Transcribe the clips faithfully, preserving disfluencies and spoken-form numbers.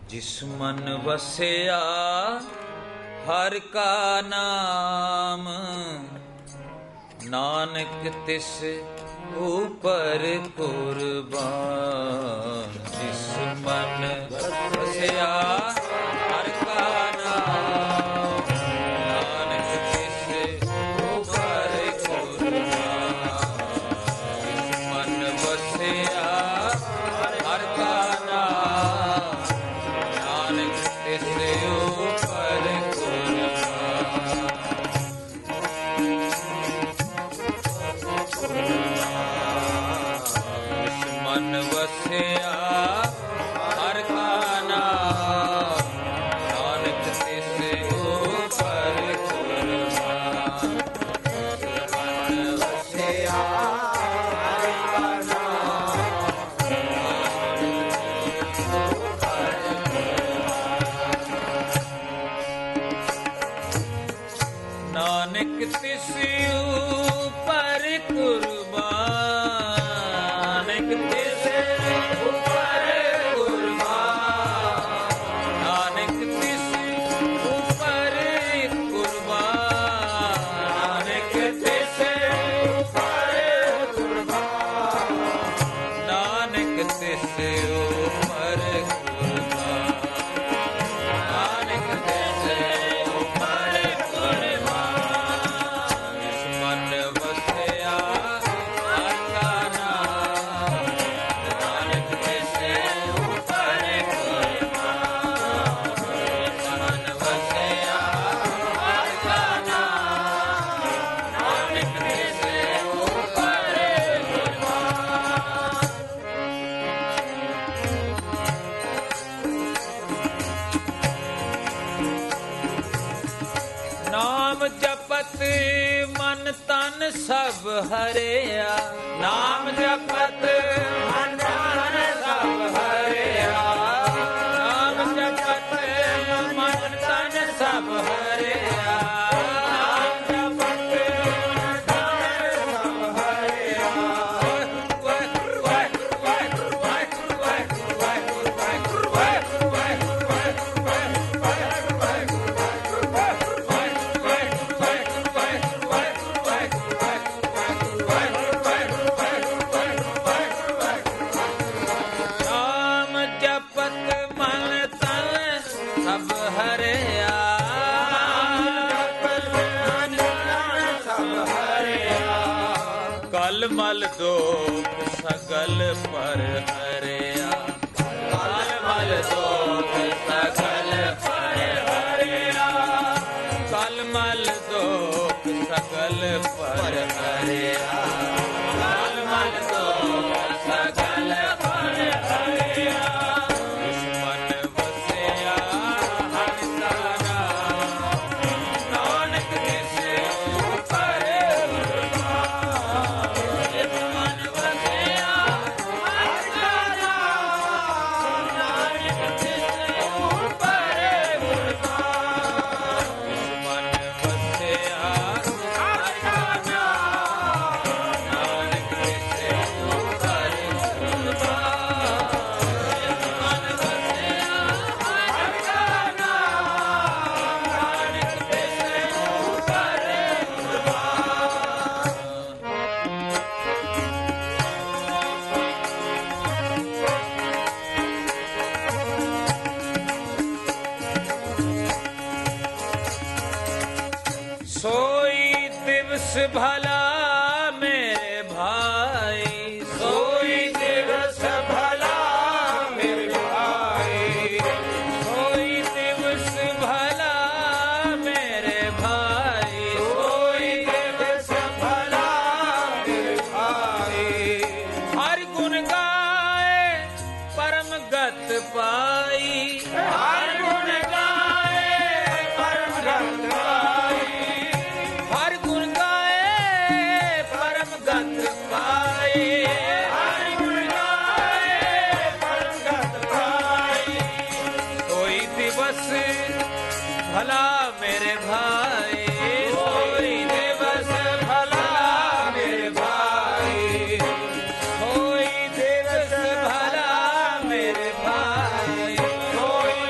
ਜਿਸ ਮਨ ਵਸਿਆ ਹਰ ਕਾ ਨਾਮ, ਨਾਨਕ ਤਿਸ ਉਪਰ ਕੁਰਬਾਨ। ਜਿਸ ਮਨ ਵਸਿਆ ਹਰ ਕਾ ਨਾਮ, ਨਾਨਕ ਤਿਸ ਉਪਰ ਕੁਰਬਾਨ। ਜਿਸ ਮਨ ਵਸਿਆ ਹਰ ਕਾ ਨਾਮ, ਨਾਨਕ ਤਿਸ ਉਪਰ ਕੁਰਬਾਨ। ਮਨ ਵਸਿਆ ਹਰ ਕਾ ਨਾਮ, ਨਾਨਕ ਤਿਸ ਉਪਰ ਕੁਰਬਾਨ। ਮਨ ਵਸਿਆ ਹਰ ਕਾ ਨਾਮ, ਨਾਨਕ ਤਿਸ ਉਪਰ ਕੁਰਬਾਨ। ਨਾਨਕ ਤਿਸ ਉਪਰ ਕੁਰਬਾਨ, ਨਾਨਕ ਤਿਸ ਉਪਰ ਕੁਰਬਾਨ, ਨਾਨਕ ਤਿਸ ਉਪਰ ਕੁਰਬਾਨ, ਨਾਨਕ ਤਿਸ ਉਪਰ ਕੁਰਬਾਨ, ਨਾਨਕ ਤਿਸ ਉਪਰ ਕੁਰਬਾਨ। ਜਿਸ ਮਨ ਵਸਿਆ ਹਰ ਕਾ ਨਾਮ, ਨਾਨਕ ਤਿਸ ਉਪਰ ਕੁਰਬਾਨ। ਮਨ ਵਸਿਆ ਹਰ ਕਾ ਨਾਮ, ਨਾਨਕ ਤਿਸ ਉਪਰ ਕੁਰਬਾਨ। ਨਾਮ ਜਪਤ ਮਨ ਤਨ ਸਭ ਹਰਿਆ, ਨਾਮ ਜਪਤ ਮਨ ਤਨ ਸਭ ਹਰਿਆ, ਨਾਮ ਜਪਤ ਮਨ ਤਨ ਸਭ ਹਰਿਆ, ਨਾਮ ਜਪਤ ਮਨ ਤਨ ਸਭ ਹਰਿਆ। ਵਾਹਿਗੁਰੂ ਵਾਹਿਗੁਰੂ ਵਾਹਿਗੁਰੂ ਵਾਹਿਗੁਰੂ ਵਾਹਿਗੁਰੂ ਵਾਹਿਗੁਰੂ ਵਾਹਿਗੁਰੂ ਵਾਹਿਗੁਰੂ ਵਾਹਿਗੁਰੂ ਵਾਹਿਗੁਰੂ ਨਾਮ ਜਪਤ ਮਨ ਤਨ ਸਭ ਹਰਿਆ, ਮਨ ਤਨ ਸਭ ਹਰਿਆ। ਕਲ ਮਲ ਦੋਖ ਸਗਲ ਪਰ ਹਰਿਆ, ਕਲ ਮਲ ਦੋਖ ਸਗਲ ਪਰ ਹਰਿਆ, ਕਲ ਮਲ ਦੋਖ ਸਗਲ ਪਰ ਹਰਿਆ, ਕਲ ਮਲ ਦੋਖ ਸਗਲ ਪਰ ਹਰਿਆ। ਜਿਸ ਮਨ ਵਸਿਆ ਹਰ ਕਾ ਨਾਮ, ਨਾਨਕ ਤਿਸ ਉਪਰ ਕੁਰਬਾਨ। ਜਿਸ ਮਨ ਵਸਿਆ ਹਰ ਕਾ ਨਾਮ, ਨਾਨਕ ਤਿਸ ਉਪਰ ਕੁਰਬਾਨ। ਜਿਸ ਮਨ ਵਸਿਆ ਹਰ ਕਾ ਨਾਮ, ਨਾਨਕ ਤਿਸ ਉਪਰ ਕੁਰਬਾਨ। ਜਿਸ ਮਨ ਵਸਿਆ ਹਰ ਕਾ ਨਾਮ, ਨਾਨਕ ਤਿਸ ਉਪਰ ਕੁਰਬਾਨ। सोई दिवस भला मेरे भाई, सोई दिवस भला मेरे भाई, सोई दिवस भला मेरे भाई, सोई दिवस भला मेरे भाई। हर गुण गाए परम गत पाई, हर गुण गाए परम गत पाई, हर गुण गाए परम गत पाई, हर गुण गाए परम गत पाई। कोई दिवस भला मेरे भाई, कोई दिवस भला मेरे भाई, कोई दिवस भला मेरे भाई, कोई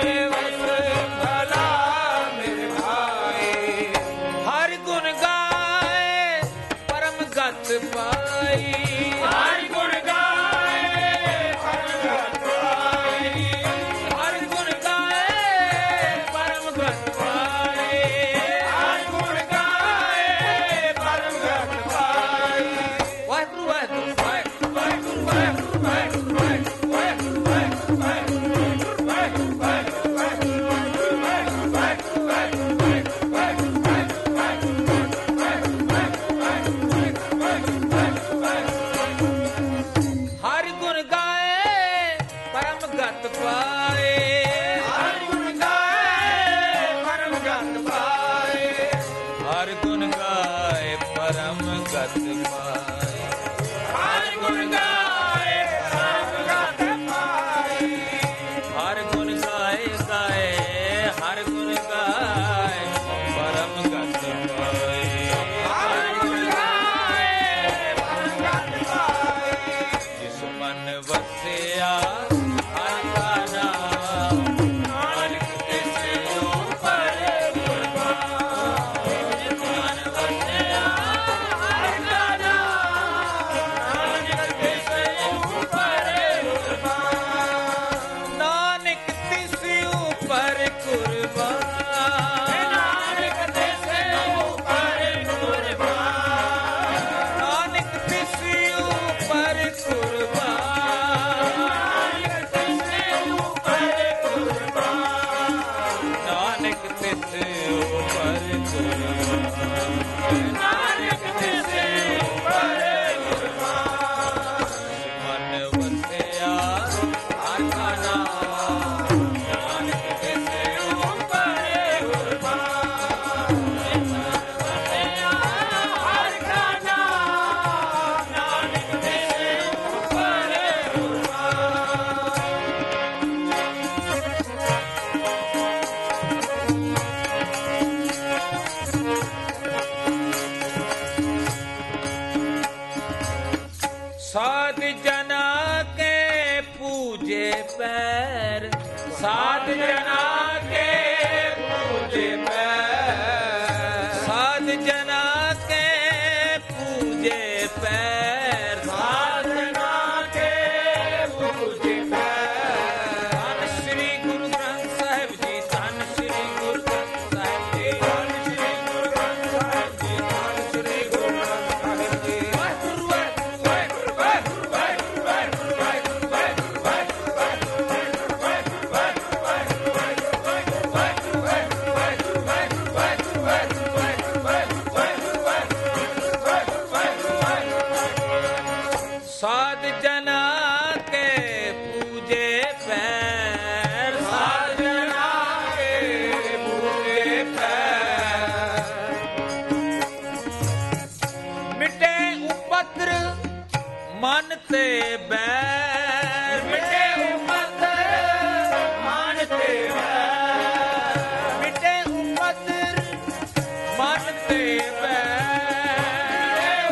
साध जना के पूजे पैर, साध जना के पूजे पैर, साध जना के पूजे पैर। धन श्री गुरु ग्रंथ साहिब जी, धन श्री गुरु ग्रंथ साहिब जी, धन श्री गुरु ग्रंथ साहिब जी, धन श्री गुरु ग्रंथ साहिब जी। वाहिगुरु वाहिगुरु वाहिगुरु वाहिगुरु वाहिगुरु वाहिगुरु वाहिगुरु वाहिगुरु साध जना के पूजे पैर, साध जना के पूजे पैर। मिटे उपद्र मन ते बैर, मिटे उपद्र मन ते बैर, मिटे उपद्र मन ते बैर,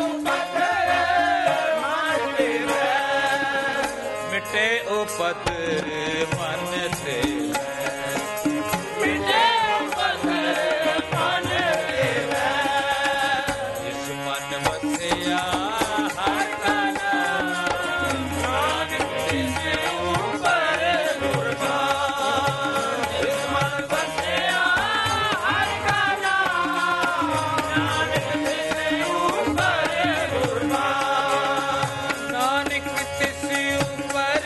मिटे उपद्र मन ते बैर, मिटे उपद्र मन ते बैर। जिस मन वसिया हर का नाम, नानक तिसे ऊपर कुर्बान। जिस मन वसिया हर का नाम, नानक तिसे ऊपर कुर्बान। नानक तिसे ऊपर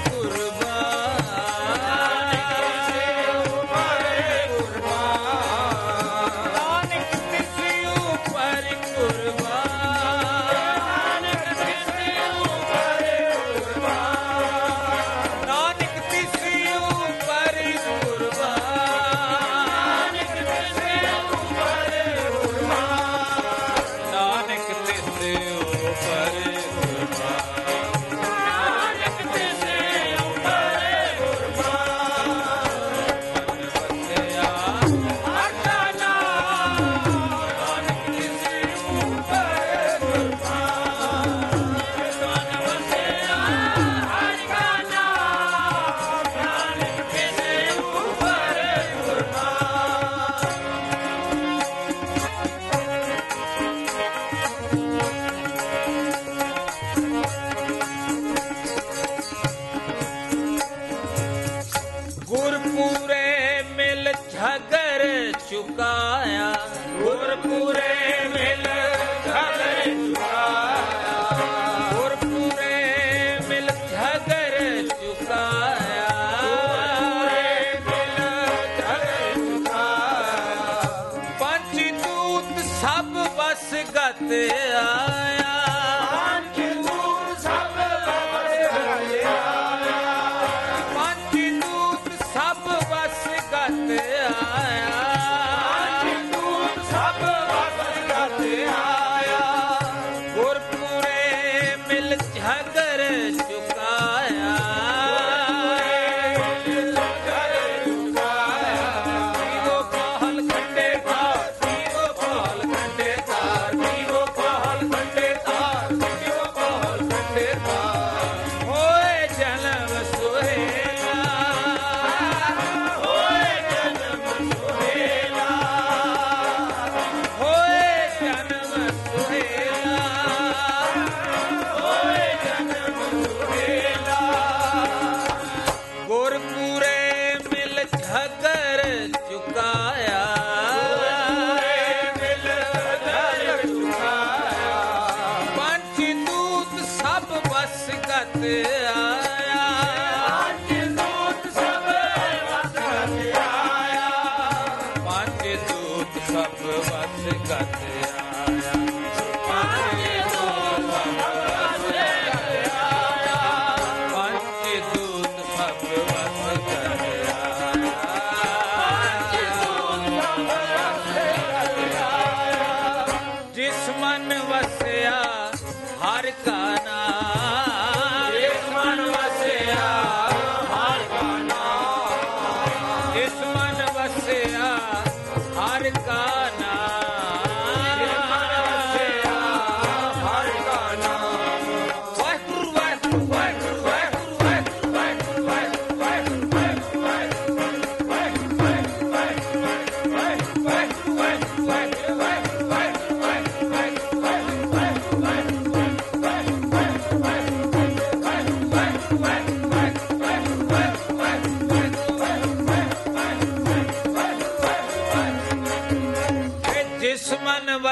गुरपुरे मिल झगर चुकाया, गुरपुरे मिल झगर चुकाया, गुरपुरे मिल झगर चुकाया, गुरपुरे मिल झगर चुकाया। पंचदूत सब बस गत आया, पंचदूत सब बस गत आया, पंचदूत सब बस गत आया, पंचदूत सब बस गत आया। गुरपुरे मिल झगर चुकाया, दीवो पाहल खंडे तार, दीवो पाहल खंडे तार, दीवो पाहल खंडे तार, दीवो पाहल खंडे तार। होए जन्म सुहेला, होए जन्म सुहेला, होए जन्म सुहेला, होए जन्म सुहेला। गुरपुरे मिल झगर चुकाया, मिल झगर चुकाया। पंचदूत सब बस गत आया, पंचदूत सब बस गत आया, पंचदूत सब बस गत आया, पंचदूत सब बस गत आया, पंचदूत सब बस गत आया।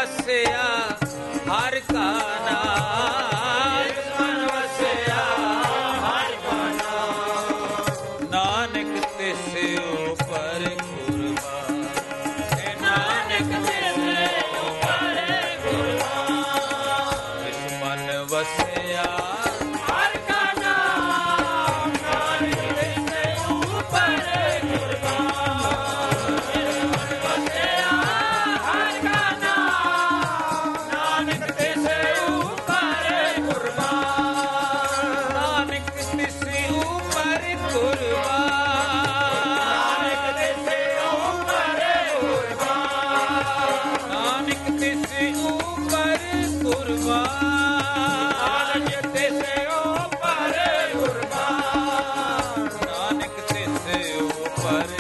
ਵਸਿਆ ਹਰ ਕਾ ਨਾਮ, ਜਿਸ ਮਨ ਵਸਿਆ ਹਰ ਕਾ ਨਾਮ। ਨਾਨਕ ਤਿਸ ਉਪਰ ਕੁਰਬਾਨ, ਨਾਨਕ ਤਿਸ ਉਪਰ ਕੁਰਬਾਨ। ਜਿਸ ਮਨ ਵਸਿਆ ਹਰ ਕਾ ਨਾਮ, ਨਾਨਕ ਤਿਸ ਉਪਰ ਕੁਰਬਾਨ। ਜਿਸ ਮਨ ਵਸਿਆ ਹਰ ਕਾ ਨਾਮ, ਨਾਨਕ ਤਿਸ ਉਪਰ ਕੁਰਬਾਨ। ਨਾਨਕ ਤਿਸ ਉਪਰ ਕੁਰਬਾਨ, ਨਾਨਕ ਤਿਸ ਉਪਰ ਕੁਰਬਾਨ। ਨਾਨਕ ਤਿਸ ਉਪਰ ਕੁਰਬਾਨ, ਨਾਨਕ ਤਿਸ ਉਪਰ ਕੁਰਬਾਨ। ਨਾਨਕ ਤਿਸ ਉਪਰ